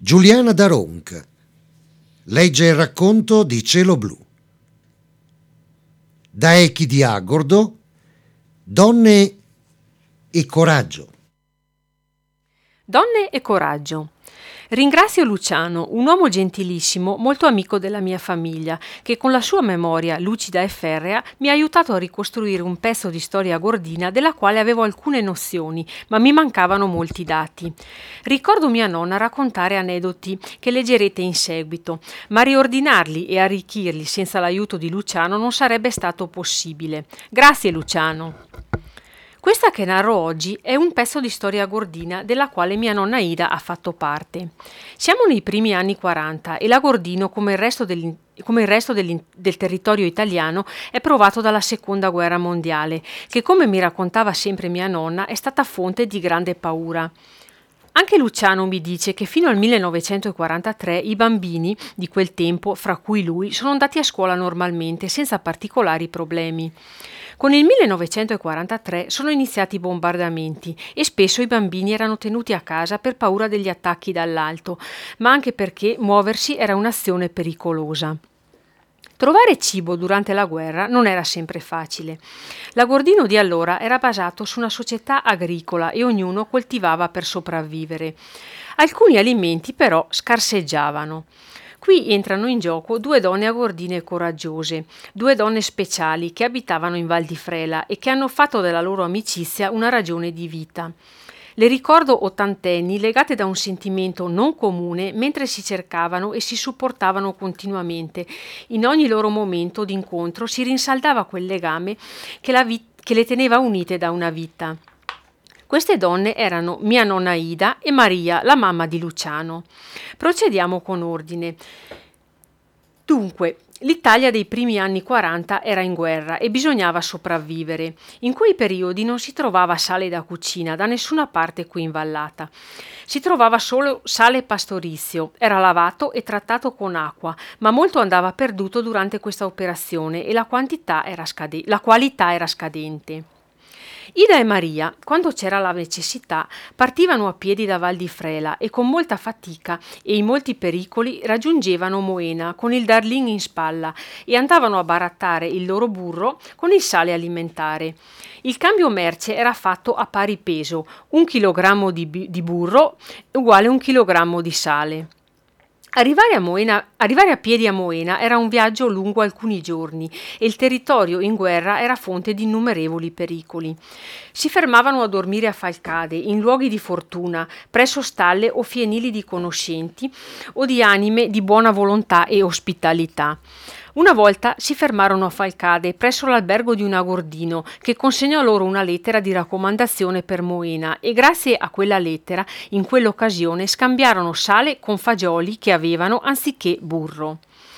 Giuliana Daronc legge il racconto di Cielo Blu. Da Echi di Agordo, Donne e coraggio. Donne e coraggio. Ringrazio Luciano, un uomo gentilissimo, molto amico della mia famiglia, che con la sua memoria lucida e ferrea mi ha aiutato a ricostruire un pezzo di storia gordina della quale avevo alcune nozioni, ma mi mancavano molti dati. Ricordo mia nonna raccontare aneddoti che leggerete in seguito, ma riordinarli e arricchirli senza l'aiuto di Luciano non sarebbe stato possibile. Grazie Luciano. Questa che narro oggi è un pezzo di storia gordina della quale mia nonna Ida ha fatto parte. Siamo nei primi anni 40 e la Gordino, come il resto del territorio italiano, è provato dalla Seconda Guerra Mondiale, che, come mi raccontava sempre mia nonna, è stata fonte di grande paura. Anche Luciano mi dice che fino al 1943 i bambini di quel tempo, fra cui lui, sono andati a scuola normalmente, senza particolari problemi. Con il 1943 sono iniziati i bombardamenti e spesso i bambini erano tenuti a casa per paura degli attacchi dall'alto, ma anche perché muoversi era un'azione pericolosa. Trovare cibo durante la guerra non era sempre facile. L'Agordino di allora era basato su una società agricola e ognuno coltivava per sopravvivere. Alcuni alimenti però scarseggiavano. Qui entrano in gioco due donne agordine e coraggiose, due donne speciali che abitavano in Val di Frela e che hanno fatto della loro amicizia una ragione di vita. Le ricordo ottantenni legate da un sentimento non comune mentre si cercavano e si supportavano continuamente. In ogni loro momento d'incontro si rinsaldava quel legame che le teneva unite da una vita. Queste donne erano mia nonna Ida e Maria, la mamma di Luciano. Procediamo con ordine. Dunque, l'Italia dei primi anni 40 era in guerra e bisognava sopravvivere. In quei periodi non si trovava sale da cucina da nessuna parte qui in vallata. Si trovava solo sale pastorizio, era lavato e trattato con acqua, ma molto andava perduto durante questa operazione e la qualità era scadente. Ida e Maria, quando c'era la necessità, partivano a piedi da Val di Frela e con molta fatica e in molti pericoli raggiungevano Moena con il Darlin in spalla e andavano a barattare il loro burro con il sale alimentare. Il cambio merce era fatto a pari peso, 1 chilogrammo di burro uguale a 1 chilogrammo di sale. Arrivare a piedi a Moena era un viaggio lungo alcuni giorni e il territorio in guerra era fonte di innumerevoli pericoli. Si fermavano a dormire a Falcade, in luoghi di fortuna, presso stalle o fienili di conoscenti o di anime di buona volontà e ospitalità. Una volta si fermarono a Falcade presso l'albergo di un agordino che consegnò loro una lettera di raccomandazione per Moena e grazie a quella lettera in quell'occasione scambiarono sale con fagioli che avevano anziché burro.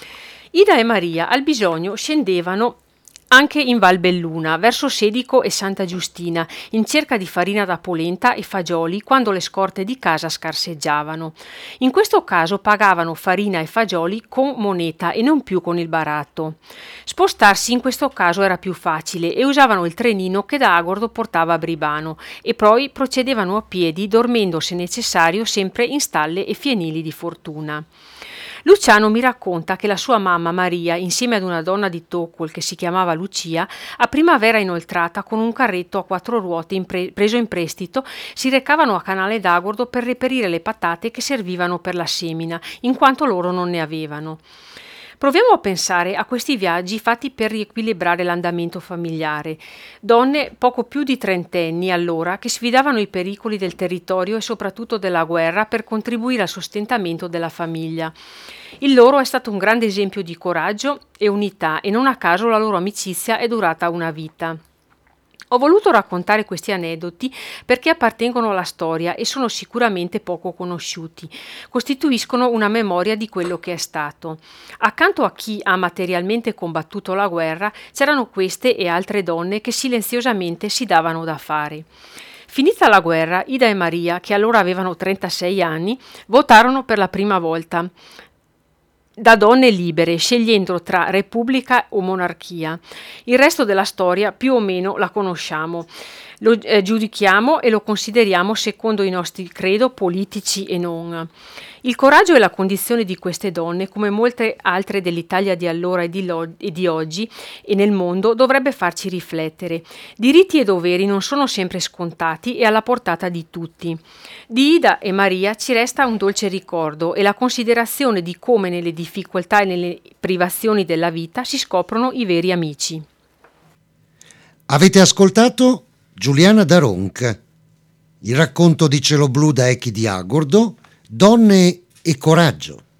Ida e Maria al bisogno scendevano anche in Val Belluna, verso Sedico e Santa Giustina, in cerca di farina da polenta e fagioli quando le scorte di casa scarseggiavano. In questo caso pagavano farina e fagioli con moneta e non più con il baratto. Spostarsi in questo caso era più facile e usavano il trenino che da Agordo portava a Bribano e poi procedevano a piedi, dormendo se necessario sempre in stalle e fienili di fortuna. Luciano mi racconta che la sua mamma Maria, insieme ad una donna di Toccol che si chiamava Lucia, a primavera inoltrata con un carretto a 4 ruote preso in prestito, si recavano a Canale d'Agordo per reperire le patate che servivano per la semina, in quanto loro non ne avevano. Proviamo a pensare a questi viaggi fatti per riequilibrare l'andamento familiare. Donne poco più di trentenni allora che sfidavano i pericoli del territorio e soprattutto della guerra per contribuire al sostentamento della famiglia. Il loro è stato un grande esempio di coraggio e unità e non a caso la loro amicizia è durata una vita. Ho voluto raccontare questi aneddoti perché appartengono alla storia e sono sicuramente poco conosciuti. Costituiscono una memoria di quello che è stato. Accanto a chi ha materialmente combattuto la guerra c'erano queste e altre donne che silenziosamente si davano da fare. Finita la guerra, Ida e Maria, che allora avevano 36 anni, votarono per la prima volta da donne libere, scegliendo tra repubblica o monarchia. Il resto della storia più o meno la conosciamo. Lo giudichiamo e lo consideriamo secondo i nostri credo politici e non. Il coraggio è la condizione di queste donne, come molte altre dell'Italia di allora e di oggi e nel mondo, dovrebbe farci riflettere. Diritti e doveri non sono sempre scontati e alla portata di tutti. Di Ida e Maria ci resta un dolce ricordo e la considerazione di come nelle difficoltà e nelle privazioni della vita si scoprono i veri amici. Avete ascoltato Giuliana Daronca, il racconto di Cielo Blu da Echi di Agordo, Donne e coraggio.